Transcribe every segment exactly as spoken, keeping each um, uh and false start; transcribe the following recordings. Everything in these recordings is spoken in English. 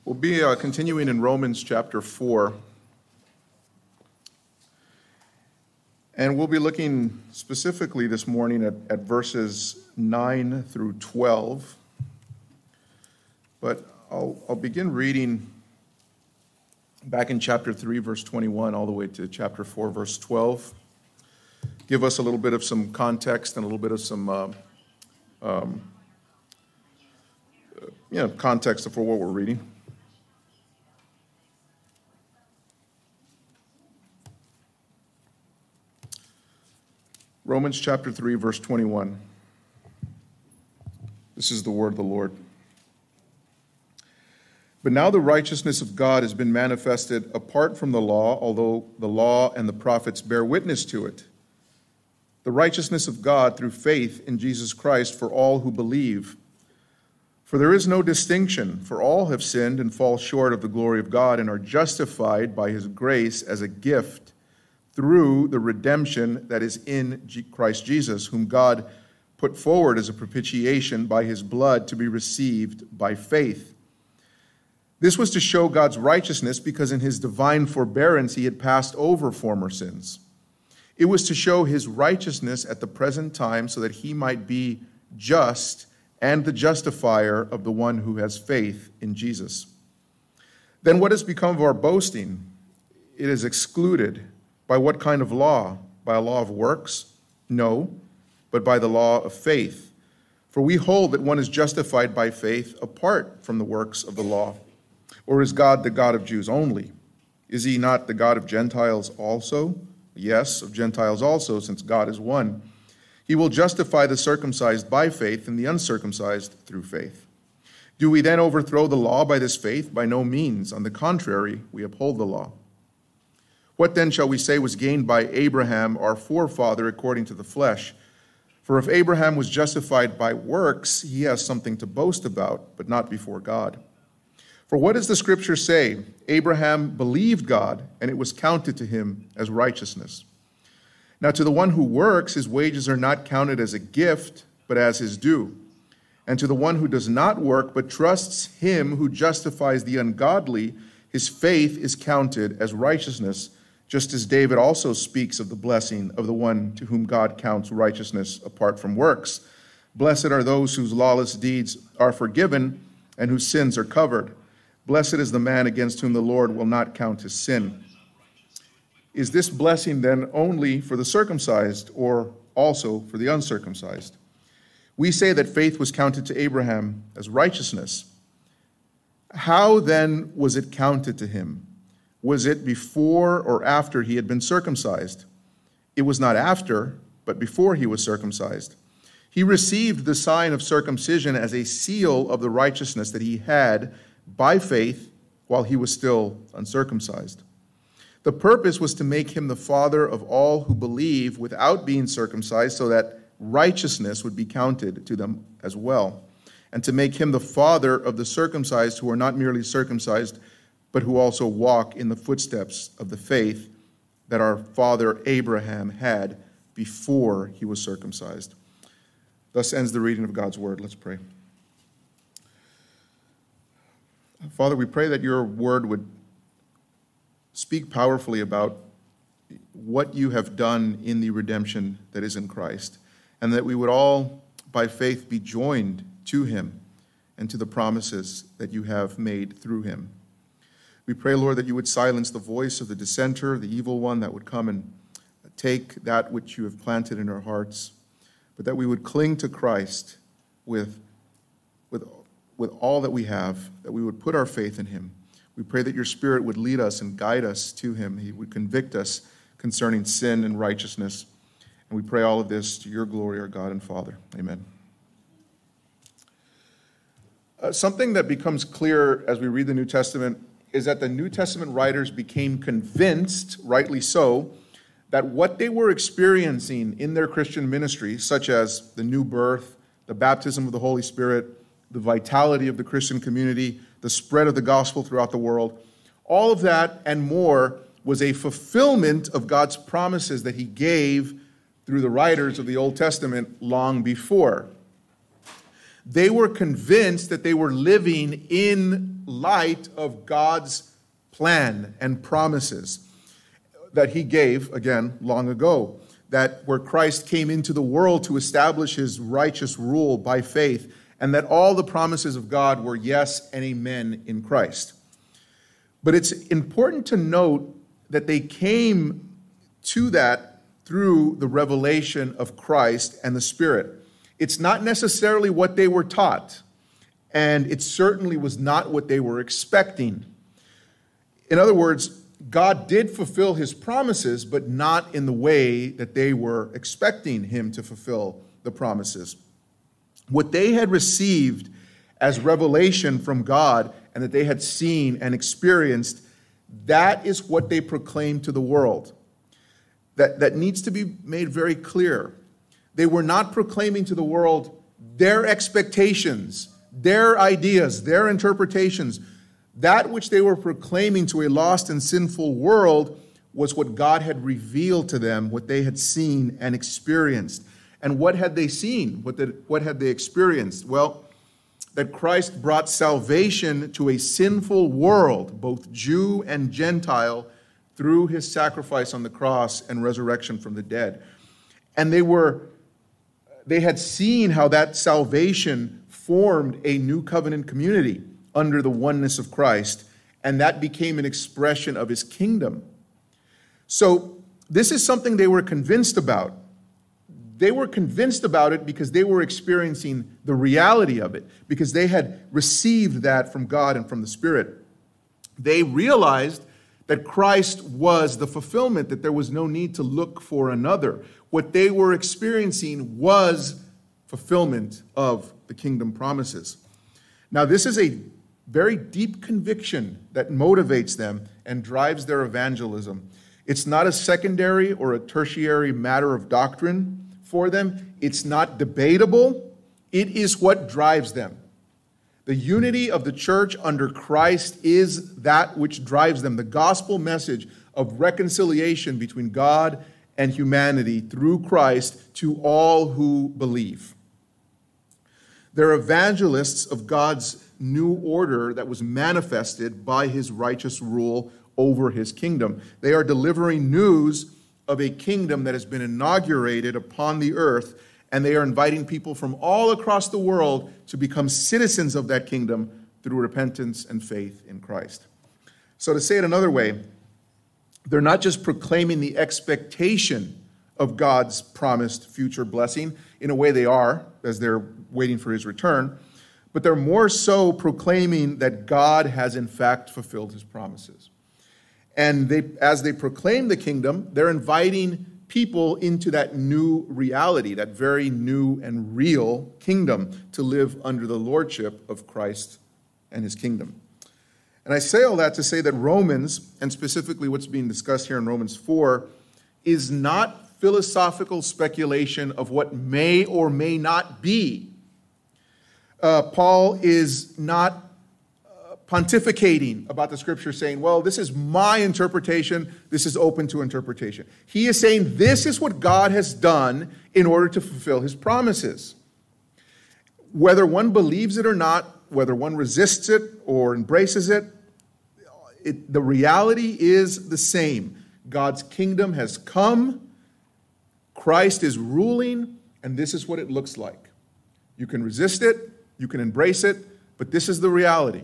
We'll be uh, continuing in Romans chapter four. And we'll be looking specifically this morning at, at verses nine through twelve. But I'll, I'll begin reading back in chapter three, verse twenty-one, all the way to chapter four, verse twelve. Give us a little bit of some context and a little bit of some uh, um, you know, context for what we're reading. Romans chapter three, verse twenty-one. This is the word of the Lord. But now the righteousness of God has been manifested apart from the law, although the law and the prophets bear witness to it. The righteousness of God through faith in Jesus Christ for all who believe. For there is no distinction, for all have sinned and fall short of the glory of God and are justified by his grace as a gift through the redemption that is in Christ Jesus, whom God put forward as a propitiation by his blood to be received by faith. This was to show God's righteousness because in his divine forbearance he had passed over former sins. It was to show his righteousness at the present time so that he might be just and the justifier of the one who has faith in Jesus. Then what has become of our boasting? It is excluded. By what kind of law? By a law of works? No, but by the law of faith. For we hold that one is justified by faith apart from the works of the law. Or is God the God of Jews only? Is he not the God of Gentiles also? Yes, of Gentiles also, since God is one. He will justify the circumcised by faith and the uncircumcised through faith. Do we then overthrow the law by this faith? By no means. On the contrary, we uphold the law. What then shall we say was gained by Abraham, our forefather, according to the flesh? For if Abraham was justified by works, he has something to boast about, but not before God. For what does the scripture say? Abraham believed God, and it was counted to him as righteousness. Now to the one who works, his wages are not counted as a gift, but as his due. And to the one who does not work, but trusts him who justifies the ungodly, his faith is counted as righteousness, just as David also speaks of the blessing of the one to whom God counts righteousness apart from works. Blessed are those whose lawless deeds are forgiven and whose sins are covered. Blessed is the man against whom the Lord will not count his sin. Is this blessing then only for the circumcised or also for the uncircumcised? We say that faith was counted to Abraham as righteousness. How then was it counted to him? Was it before or after he had been circumcised? It was not after, but before he was circumcised. He received the sign of circumcision as a seal of the righteousness that he had by faith while he was still uncircumcised. The purpose was to make him the father of all who believe without being circumcised, so that righteousness would be counted to them as well, and to make him the father of the circumcised who are not merely circumcised, but who also walk in the footsteps of the faith that our father Abraham had before he was circumcised. Thus ends the reading of God's word. Let's pray. Father, we pray that your word would speak powerfully about what you have done in the redemption that is in Christ, and that we would all, by faith, be joined to him and to the promises that you have made through him. We pray, Lord, that you would silence the voice of the dissenter, the evil one that would come and take that which you have planted in our hearts, but that we would cling to Christ with, with, with all that we have, that we would put our faith in him. We pray that your Spirit would lead us and guide us to him. He would convict us concerning sin and righteousness. And we pray all of this to your glory, our God and Father. Amen. Uh, something that becomes clear as we read the New Testament is that the New Testament writers became convinced, rightly so, that what they were experiencing in their Christian ministry, such as the new birth, the baptism of the Holy Spirit, the vitality of the Christian community, the spread of the gospel throughout the world, all of that and more was a fulfillment of God's promises that he gave through the writers of the Old Testament long before. They were convinced that they were living in light of God's plan and promises that he gave, again, long ago. That where Christ came into the world to establish his righteous rule by faith, and that all the promises of God were yes and amen in Christ. But it's important to note that they came to that through the revelation of Christ and the Spirit. It's not necessarily what they were taught, and it certainly was not what they were expecting. In other words, God did fulfill his promises, but not in the way that they were expecting him to fulfill the promises. What they had received as revelation from God and that they had seen and experienced, that is what they proclaimed to the world. That, that needs to be made very clear. They were not proclaiming to the world their expectations, their ideas, their interpretations. That which they were proclaiming to a lost and sinful world was what God had revealed to them, what they had seen and experienced. And what had they seen? What, did, what had they experienced? Well, that Christ brought salvation to a sinful world, both Jew and Gentile, through his sacrifice on the cross and resurrection from the dead. And they were, they had seen how that salvation formed a new covenant community under the oneness of Christ, and that became an expression of his kingdom. So this is something they were convinced about. They were convinced about it because they were experiencing the reality of it, because they had received that from God and from the Spirit. They realized that Christ was the fulfillment, that there was no need to look for another. What they were experiencing was fulfillment of the kingdom promises. Now, this is a very deep conviction that motivates them and drives their evangelism. It's not a secondary or a tertiary matter of doctrine for them. It's not debatable. It is what drives them. The unity of the church under Christ is that which drives them. The gospel message of reconciliation between God and humanity through Christ to all who believe. They're evangelists of God's new order that was manifested by his righteous rule over his kingdom. They are delivering news of a kingdom that has been inaugurated upon the earth, and they are inviting people from all across the world to become citizens of that kingdom through repentance and faith in Christ. So to say it another way, they're not just proclaiming the expectation of God's promised future blessing. In a way they are, as they're waiting for his return, but they're more so proclaiming that God has in fact fulfilled his promises. And they, as they proclaim the kingdom, they're inviting people into that new reality, that very new and real kingdom, to live under the lordship of Christ and his kingdom. And I say all that to say that Romans, and specifically what's being discussed here in Romans four, is not philosophical speculation of what may or may not be. Uh, Paul is not pontificating about the scripture, saying, well, this is my interpretation, this is open to interpretation. He is saying this is what God has done in order to fulfill his promises. Whether one believes it or not, whether one resists it or embraces it, it the reality is the same. God's kingdom has come, Christ is ruling, and this is what it looks like. You can resist it, you can embrace it, but this is the reality.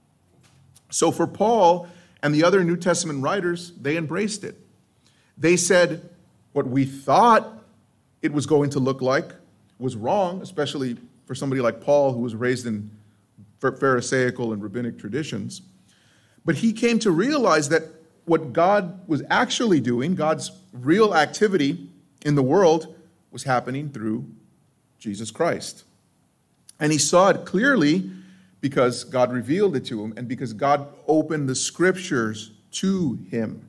So for Paul and the other New Testament writers, they embraced it. They said what we thought it was going to look like was wrong, especially for somebody like Paul, who was raised in Pharisaical and rabbinic traditions. But he came to realize that what God was actually doing, God's real activity in the world, was happening through Jesus Christ. And he saw it clearly because God revealed it to him and because God opened the scriptures to him,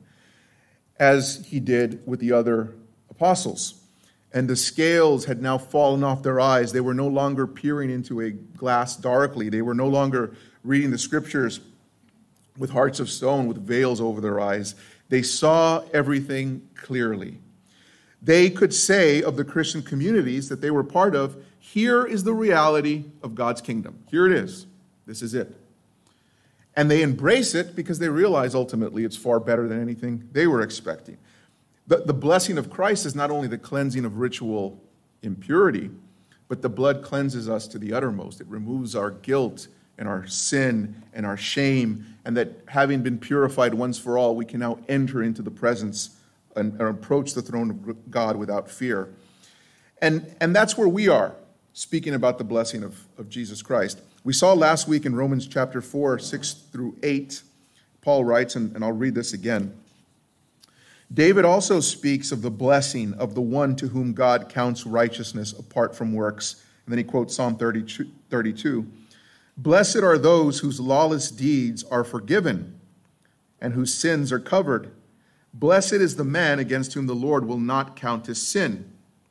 as he did with the other apostles. And the scales had now fallen off their eyes. They were no longer peering into a glass darkly. They were no longer reading the scriptures with hearts of stone, with veils over their eyes. They saw everything clearly. They could say of the Christian communities that they were part of, here is the reality of God's kingdom. Here it is. This is it. And they embrace it because they realize ultimately it's far better than anything they were expecting. The, the blessing of Christ is not only the cleansing of ritual impurity, but the blood cleanses us to the uttermost. It removes our guilt and our sin and our shame, and that having been purified once for all, we can now enter into the presence and, and approach the throne of God without fear. And, and that's where we are, speaking about the blessing of, of Jesus Christ. We saw last week in Romans chapter four, six through eight, Paul writes, and, and I'll read this again. David also speaks of the blessing of the one to whom God counts righteousness apart from works. And then he quotes Psalm thirty-two. Blessed are those whose lawless deeds are forgiven and whose sins are covered. Blessed is the man against whom the Lord will not count his sin.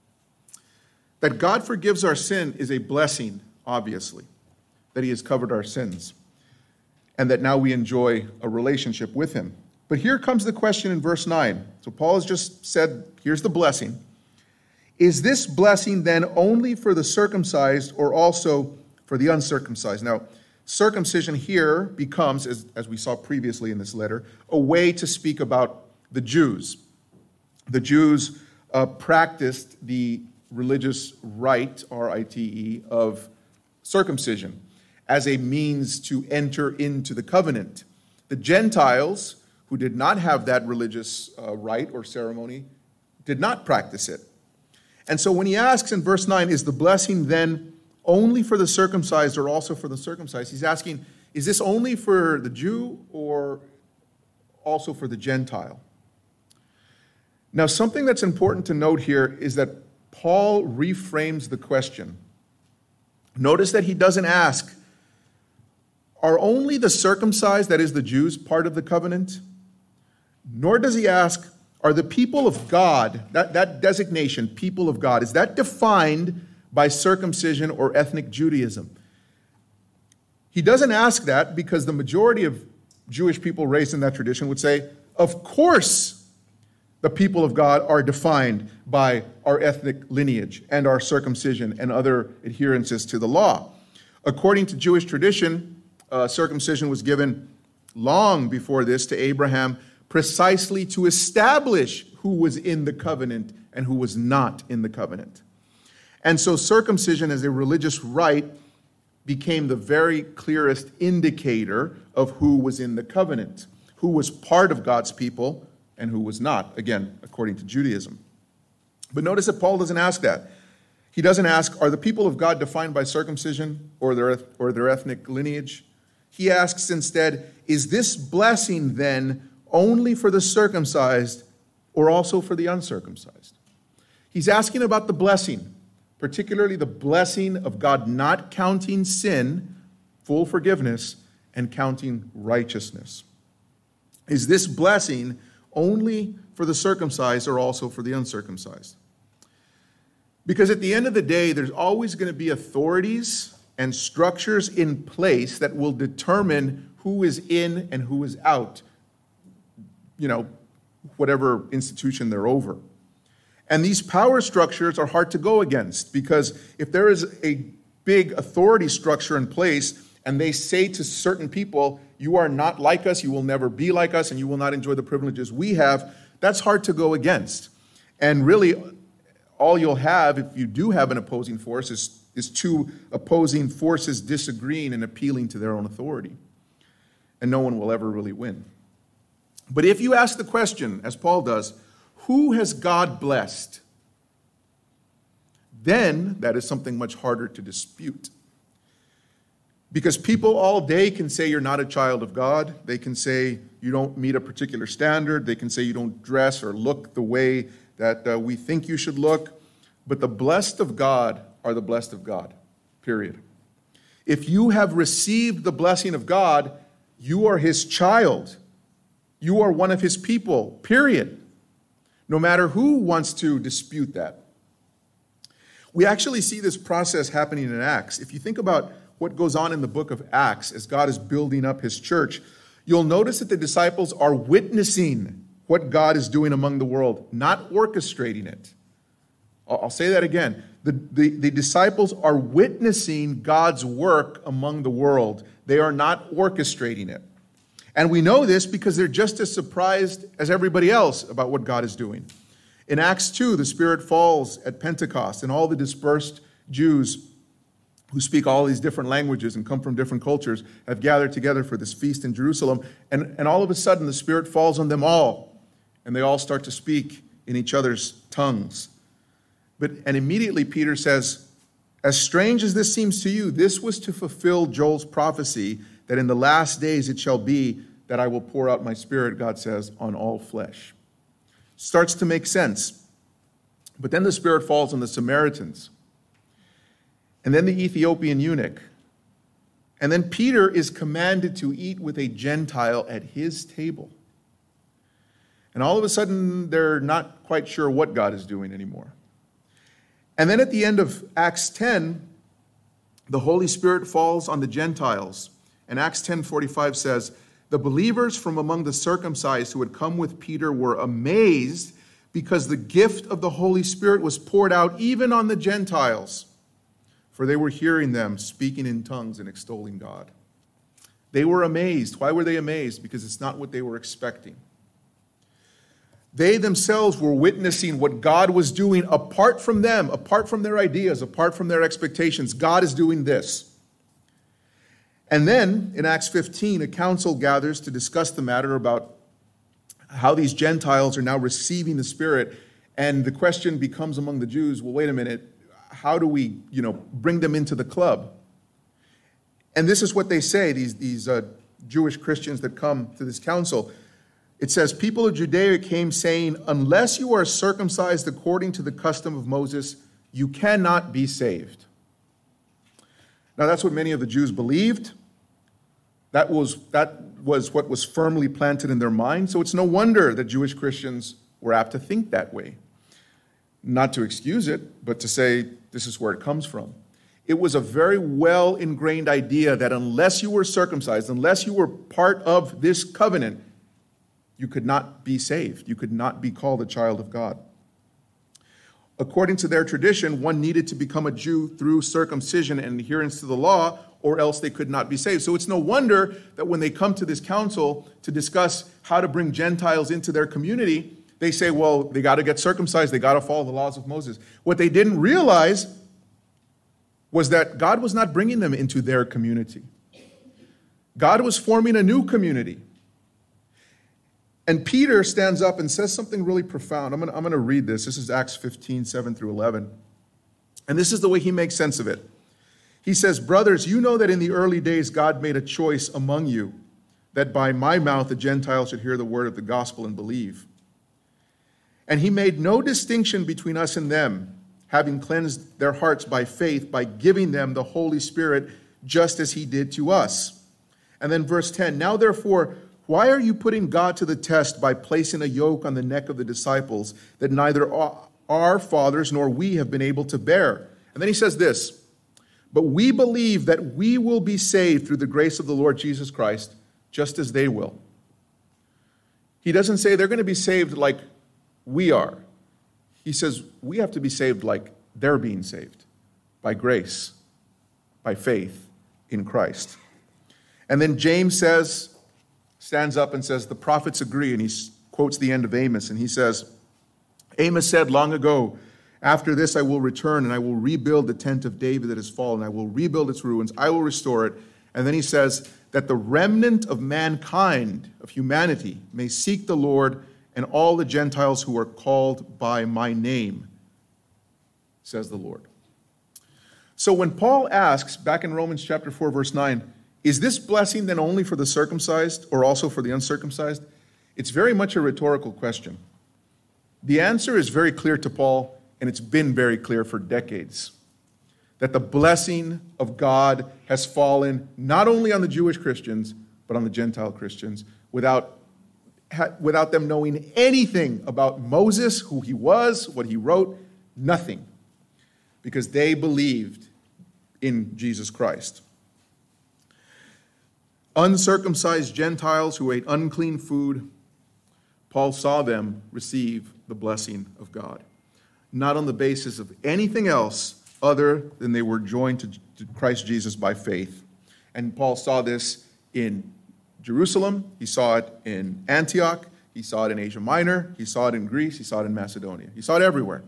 That God forgives our sin is a blessing, obviously, that he has covered our sins, and that now we enjoy a relationship with him. But here comes the question in verse nine. So Paul has just said, here's the blessing. Is this blessing then only for the circumcised or also for the uncircumcised? Now, circumcision here becomes, as, as we saw previously in this letter, a way to speak about the Jews. The Jews uh, practiced the religious rite, R I T E, of circumcision as a means to enter into the covenant. The Gentiles, who did not have that religious uh, rite or ceremony, did not practice it. And so when he asks in verse nine, is the blessing then only for the circumcised or also for the circumcised? He's asking, is this only for the Jew or also for the Gentile? Now, something that's important to note here is that Paul reframes the question. Notice that he doesn't ask, are only the circumcised, that is the Jews, part of the covenant? Nor does he ask, are the people of God, that, that designation, people of God, is that defined by circumcision or ethnic Judaism? He doesn't ask that because the majority of Jewish people raised in that tradition would say, of course the people of God are defined by our ethnic lineage and our circumcision and other adherences to the law. According to Jewish tradition, uh, circumcision was given long before this to Abraham precisely to establish who was in the covenant and who was not in the covenant. And so circumcision as a religious rite became the very clearest indicator of who was in the covenant, who was part of God's people and who was not, again, according to Judaism. But notice that Paul doesn't ask that. He doesn't ask, are the people of God defined by circumcision or their, or their ethnic lineage? He asks instead, is this blessing then only for the circumcised or also for the uncircumcised? He's asking about the blessing, particularly the blessing of God not counting sin, full forgiveness, and counting righteousness. Is this blessing only for the circumcised or also for the uncircumcised? Because at the end of the day, there's always going to be authorities and structures in place that will determine who is in and who is out, you know, whatever institution they're over. And these power structures are hard to go against because if there is a big authority structure in place and they say to certain people, you are not like us, you will never be like us, and you will not enjoy the privileges we have, that's hard to go against. And really, all you'll have, if you do have an opposing force, is, is two opposing forces disagreeing and appealing to their own authority. And no one will ever really win. But if you ask the question, as Paul does, who has God blessed? Then that is something much harder to dispute. Because people all day can say you're not a child of God. They can say you don't meet a particular standard. They can say you don't dress or look the way that uh, we think you should look. But the blessed of God are the blessed of God, period. If you have received the blessing of God, you are his child. You are one of his people, period. No matter who wants to dispute that. We actually see this process happening in Acts. If you think about what goes on in the book of Acts as God is building up his church, you'll notice that the disciples are witnessing what God is doing among the world, not orchestrating it. I'll say that again. The, the, the disciples are witnessing God's work among the world. They are not orchestrating it. And we know this because they're just as surprised as everybody else about what God is doing. In Acts two, the Spirit falls at Pentecost, and all the dispersed Jews who speak all these different languages and come from different cultures have gathered together for this feast in Jerusalem. And, and all of a sudden, the Spirit falls on them all, and they all start to speak in each other's tongues. But and immediately Peter says, as strange as this seems to you, this was to fulfill Joel's prophecy that in the last days it shall be that I will pour out my Spirit, God says, on all flesh. Starts to make sense. But then the Spirit falls on the Samaritans. And then the Ethiopian eunuch. And then Peter is commanded to eat with a Gentile at his table. And all of a sudden, they're not quite sure what God is doing anymore. And then at the end of Acts ten, the Holy Spirit falls on the Gentiles. And Acts ten forty-five says, the believers from among the circumcised who had come with Peter were amazed because the gift of the Holy Spirit was poured out even on the Gentiles. For they were hearing them speaking in tongues and extolling God. They were amazed. Why were they amazed? Because it's not what they were expecting. They themselves were witnessing what God was doing apart from them, apart from their ideas, apart from their expectations. God is doing this. And then in Acts fifteen, a council gathers to discuss the matter about how these Gentiles are now receiving the Spirit. And the question becomes among the Jews, well, wait a minute. How do we, you know, bring them into the club? And this is what they say, these, these uh, Jewish Christians that come to this council. It says, people of Judea came saying, unless you are circumcised according to the custom of Moses, you cannot be saved. Now, that's what many of the Jews believed. That was, that was what was firmly planted in their mind. So it's no wonder that Jewish Christians were apt to think that way. Not to excuse it, but to say this is where it comes from. It was a very well ingrained idea that unless you were circumcised, unless you were part of this covenant, you could not be saved. You could not be called a child of God. According to their tradition, one needed to become a Jew through circumcision and adherence to the law, or else they could not be saved. So it's no wonder that when they come to this council to discuss how to bring Gentiles into their community, they say, well, they got to get circumcised. They got to follow the laws of Moses. What they didn't realize was that God was not bringing them into their community. God was forming a new community. And Peter stands up and says something really profound. I'm going to, I'm going to read this. This is Acts fifteen, seven through eleven. And this is the way he makes sense of it. He says, brothers, you know that in the early days God made a choice among you that by my mouth the Gentiles should hear the word of the gospel and believe. And he made no distinction between us and them, having cleansed their hearts by faith, by giving them the Holy Spirit, just as he did to us. And then verse ten, now therefore, why are you putting God to the test by placing a yoke on the neck of the disciples that neither our fathers nor we have been able to bear? And then he says this, but we believe that we will be saved through the grace of the Lord Jesus Christ, just as they will. He doesn't say they're going to be saved like we are. He says we have to be saved like they're being saved, by grace, by faith in Christ. And then James says, stands up and says, the prophets agree, and he quotes the end of Amos, and he says, Amos said long ago, after this I will return, and I will rebuild the tent of David that has fallen. I will rebuild its ruins. I will restore it. And then he says that the remnant of mankind, of humanity, may seek the Lord, and all the Gentiles who are called by my name, says the Lord. So when Paul asks, back in Romans chapter four, verse nine, is this blessing then only for the circumcised or also for the uncircumcised? It's very much a rhetorical question. The answer is very clear to Paul, and it's been very clear for decades, that the blessing of God has fallen not only on the Jewish Christians, but on the Gentile Christians, without without them knowing anything about Moses, who he was, what he wrote, nothing, because they believed in Jesus Christ. Uncircumcised Gentiles who ate unclean food, Paul saw them receive the blessing of God. not on the basis of anything else other than they were joined to, to Christ Jesus by faith. And Paul saw this in Jerusalem, he saw it in Antioch, he saw it in Asia Minor, he saw it in Greece, he saw it in Macedonia. He saw it everywhere.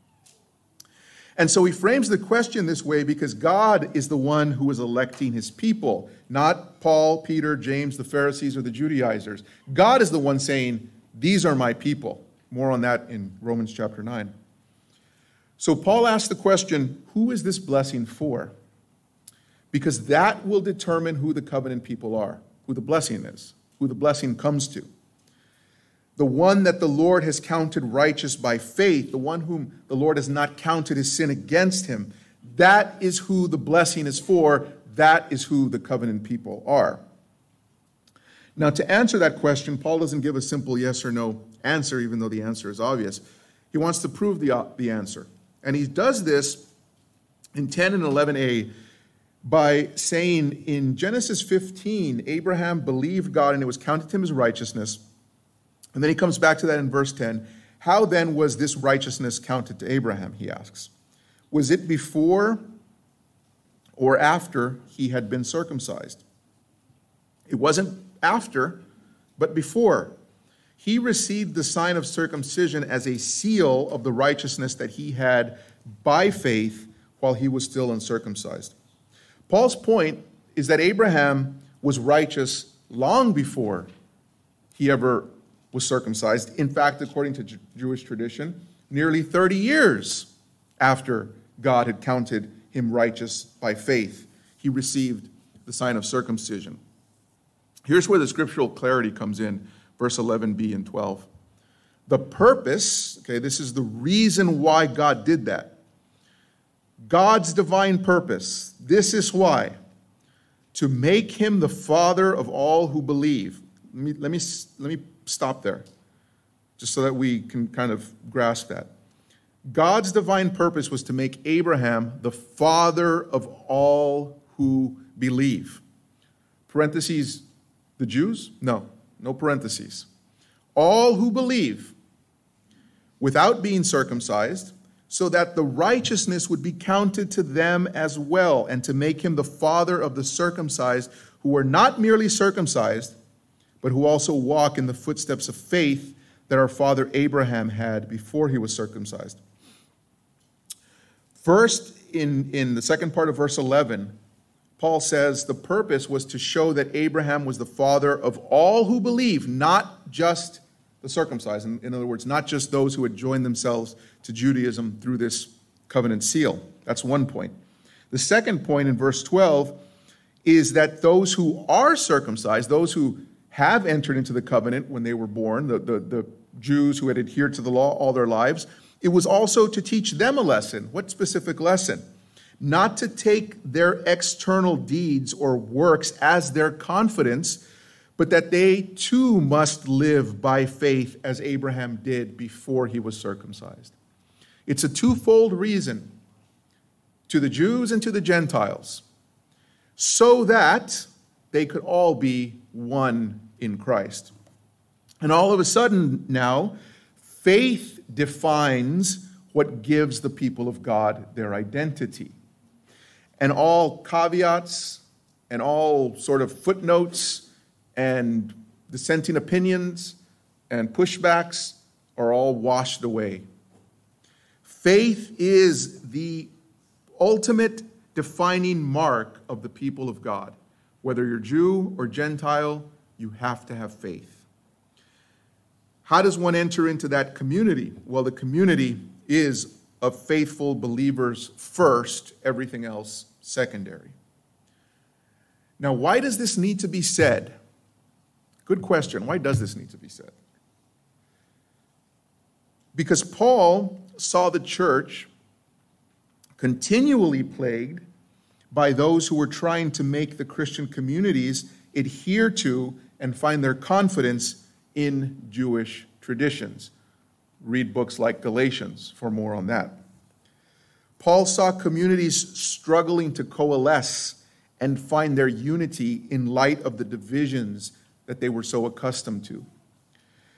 And so he frames the question this way because God is the one who is electing his people, not Paul, Peter, James, the Pharisees, or the Judaizers. God is the one saying, these are my people. More on that in Romans chapter nine. So Paul asks the question, who is this blessing for? Because that will determine who the covenant people are, who the blessing is, who the blessing comes to. The one that the Lord has counted righteous by faith, the one whom the Lord has not counted his sin against him, that is who the blessing is for. That is who the covenant people are. Now, to answer that question, Paul doesn't give a simple yes or no answer, even though the answer is obvious. He wants to prove the, the answer. And he does this in ten and eleven a by saying in Genesis fifteen, Abraham believed God and it was counted to him as righteousness. And then he comes back to that in verse ten. How then was this righteousness counted to Abraham, he asks. Was it before or after he had been circumcised? It wasn't after, but before. He received the sign of circumcision as a seal of the righteousness that he had by faith while he was still uncircumcised. Paul's point is that Abraham was righteous long before he ever was circumcised. In fact, according to J- Jewish tradition, nearly thirty years after God had counted him righteous by faith, he received the sign of circumcision. Here's where the scriptural clarity comes in, verse eleven b and twelve. The purpose, okay, this is the reason why God did that. God's divine purpose, this is why. To make him the father of all who believe. Let me, let me, let me stop there, just so that we can kind of grasp that. God's divine purpose was to make Abraham the father of all who believe. Parentheses, the Jews? No, no parentheses. All who believe without being circumcised, so that the righteousness would be counted to them as well, and to make him the father of the circumcised, who are not merely circumcised, but who also walk in the footsteps of faith that our father Abraham had before he was circumcised. First, in, in the second part of verse eleven, Paul says the purpose was to show that Abraham was the father of all who believe, not just the circumcised. In, in other words, not just those who had joined themselves to Judaism through this covenant seal. That's one point. The second point in verse twelve is that those who are circumcised, those who have entered into the covenant when they were born, the, the, the Jews who had adhered to the law all their lives, it was also to teach them a lesson. What specific lesson? Not to take their external deeds or works as their confidence, but that they too must live by faith as Abraham did before he was circumcised. It's a twofold reason to the Jews and to the Gentiles, so that they could all be one in Christ. And all of a sudden now, faith defines what gives the people of God their identity. And all caveats and all sort of footnotes and dissenting opinions and pushbacks are all washed away. Faith is the ultimate defining mark of the people of God. Whether you're Jew or Gentile, you have to have faith. How does one enter into that community? Well, the community is of faithful believers first, everything else secondary. Now, why does this need to be said? Good question. Why does this need to be said? Because Paul saw the church continually plagued by those who were trying to make the Christian communities adhere to and find their confidence in Jewish traditions. Read books like Galatians for more on that. Paul saw communities struggling to coalesce and find their unity in light of the divisions that they were so accustomed to.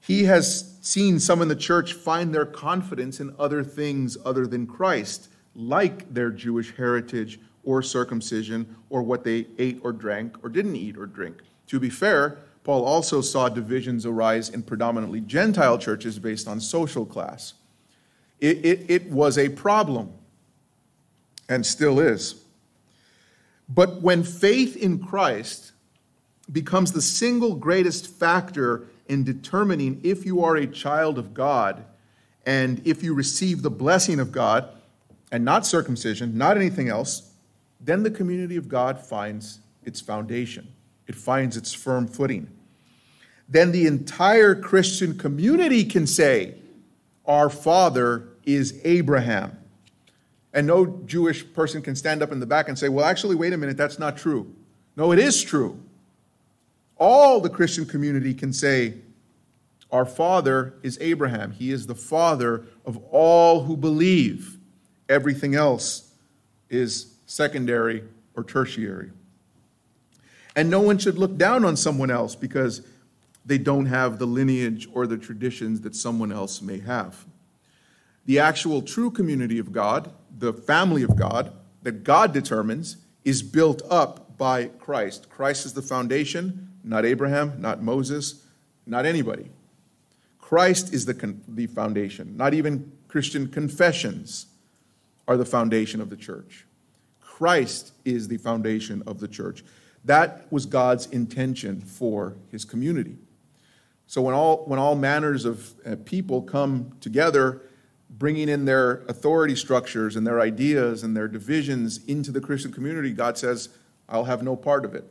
He has seen some in the church find their confidence in other things other than Christ, like their Jewish heritage or circumcision or what they ate or drank or didn't eat or drink. To be fair, Paul also saw divisions arise in predominantly Gentile churches based on social class. It, it, it was a problem, and still is. But when faith in Christ becomes the single greatest factor in determining if you are a child of God and if you receive the blessing of God, and not circumcision, not anything else, then the community of God finds its foundation. It finds its firm footing. Then the entire Christian community can say, our father is Abraham. And no Jewish person can stand up in the back and say, well, actually, wait a minute, that's not true. No, it is true. All the Christian community can say, our father is Abraham. He is the father of all who believe. Everything else is secondary or tertiary. And no one should look down on someone else because they don't have the lineage or the traditions that someone else may have. The actual true community of God, the family of God, that God determines, is built up by Christ. Christ is the foundation, not Abraham, not Moses, not anybody. Christ is the, con- the foundation. Not even Christian confessions are the foundation of the church. Christ is the foundation of the church. That was God's intention for his community. So when all, when all manners of uh, people come together, bringing in their authority structures and their ideas and their divisions into the Christian community, God says, I'll have no part of it.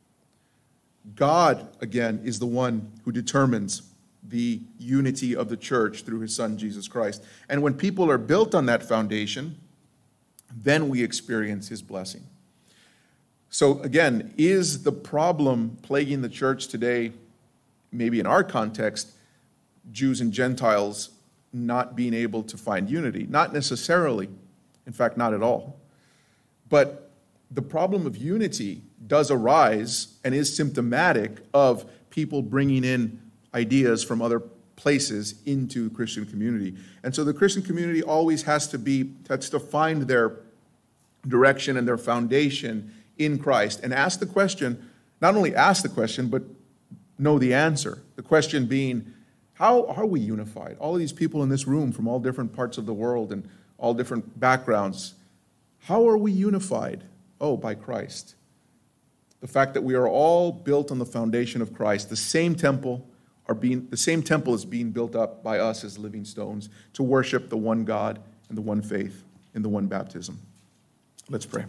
God, again, is the one who determines the unity of the church through his son, Jesus Christ. And when people are built on that foundation, then we experience his blessing. So again, is the problem plaguing the church today, maybe in our context, Jews and Gentiles not being able to find unity? Not necessarily. In fact, not at all. But the problem of unity does arise and is symptomatic of people bringing in ideas from other places into the Christian community. And so the Christian community always has to be, has to find their direction and their foundation in Christ and ask the question, not only ask the question, but know the answer. The question being, how are we unified? All of these people in this room from all different parts of the world and all different backgrounds, how are we unified? Oh, by Christ. The fact that we are all built on the foundation of Christ, the same temple are being, the same temple is being built up by us as living stones to worship the one God and the one faith in the one baptism. Let's pray.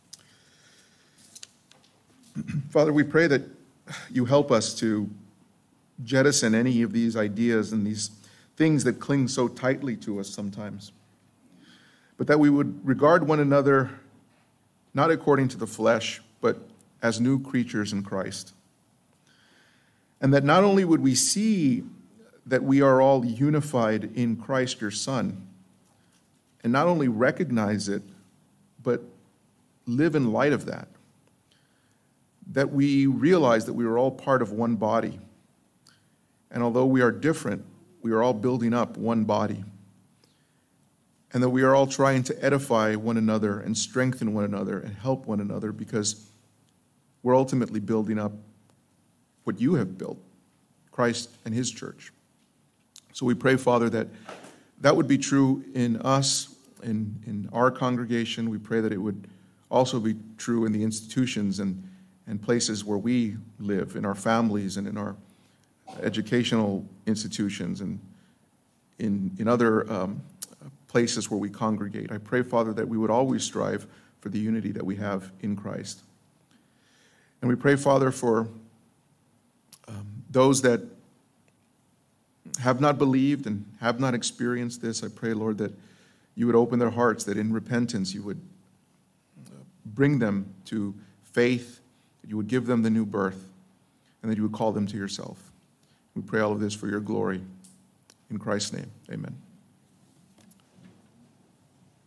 Father, we pray that you help us to jettison any of these ideas and these things that cling so tightly to us sometimes, but that we would regard one another not according to the flesh, but as new creatures in Christ. And that not only would we see that we are all unified in Christ, your Son, and not only recognize it, but live in light of that. That we realize that we are all part of one body. And although we are different, we are all building up one body. And that we are all trying to edify one another and strengthen one another and help one another because we're ultimately building up what you have built, Christ and his church. So we pray, Father, that that would be true in us, in, in our congregation. We pray that it would also be true in the institutions and, and places where we live, in our families and in our educational institutions and in, in other um, places where we congregate. I pray, Father, that we would always strive for the unity that we have in Christ. And we pray, Father, for um, those that have not believed and have not experienced this. I pray, Lord, that you would open their hearts, that in repentance you would bring them to faith, that you would give them the new birth, and that you would call them to yourself. We pray all of this for your glory. In Christ's name, amen.